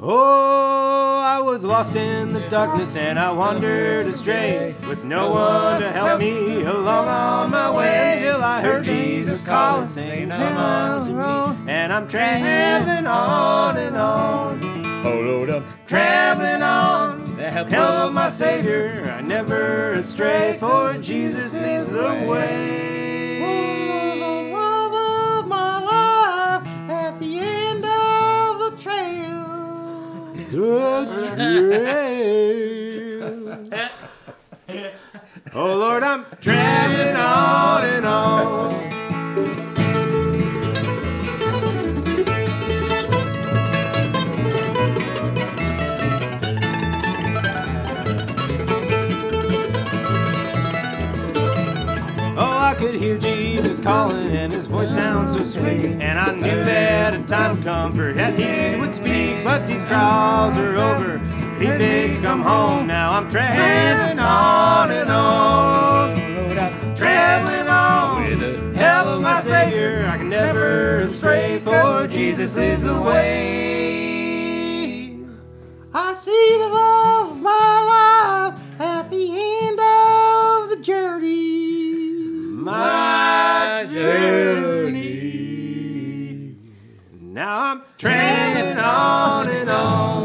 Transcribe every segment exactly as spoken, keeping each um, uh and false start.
Oh, I was lost in the darkness and I wandered astray, with no one to help me along on my way, until I heard Jesus calling, saying, come on to me. And I'm traveling on and on. Oh Lord, I'm Traveling on, the help of my Savior, I never astray, for Jesus leads the way. The trail. Oh Lord, I'm traveling on and on. Oh, I could hear Jesus calling, and his voice sounds so sweet, and I knew that a time would come for that he would speak. But these trials are over, he bid to come home. Now I'm traveling on and on. Lord, I'm traveling on with the help of my Savior. I can never stray, for Jesus is the way. I see the love of my life at the end of the journey. My journey. Now I'm traveling on and on.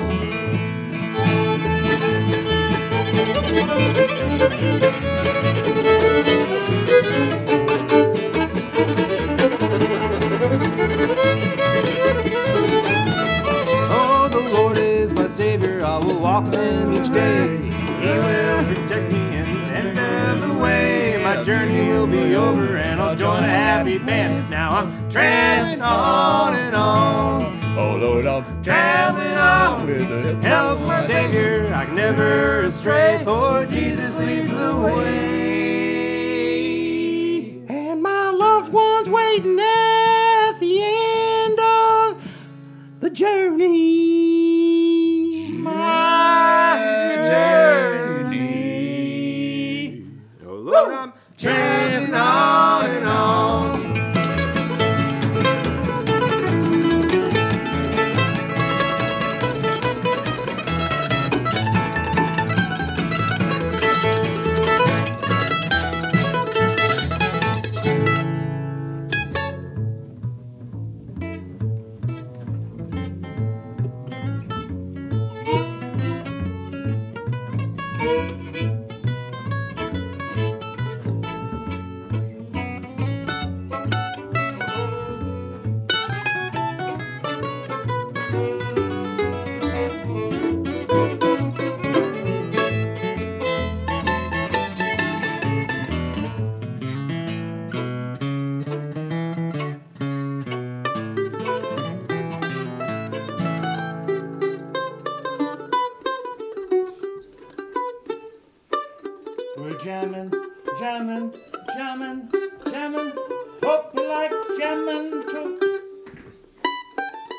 Oh, the Lord is my Savior, I will walk with him each day. He will protect me in the end of the way. My journey will be over and I'll join a happy band. Now I'm traveling on and on. Oh Lord, I'm Traveling on with the help of my Savior. I can never astray, for Jesus leads the way. And my loved ones waiting at the end of the journey. My journey. Oh Lord, I'm traveling on and on. We're jamming, jamming, jamming, jamming. Hope you like jamming too.